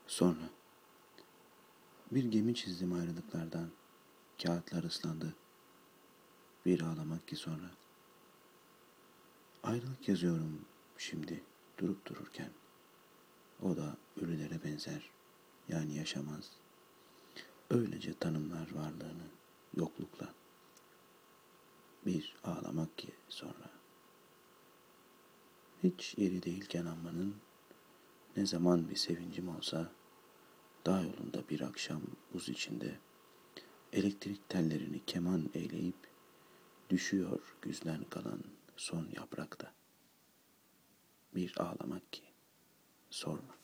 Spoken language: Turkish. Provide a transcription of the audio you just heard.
Sonra bir gemi çizdim ayrılıklardan. Kağıtlar ıslandı. Bir ağlamak ki sonra. Ayrılık yazıyorum şimdi durup dururken. O da ölülere benzer. Yani yaşamaz. Öylece tanımlar varlığını yoklukla. Bir ağlamak ki sonra. Hiç yeri değilken anmanın ne zaman bir sevincim olsa, dağ yolunda bir akşam buz içinde elektrik tellerini keman eyleyip düşüyor güzden kalan son yaprakta. Bir ağlamak ki sorma.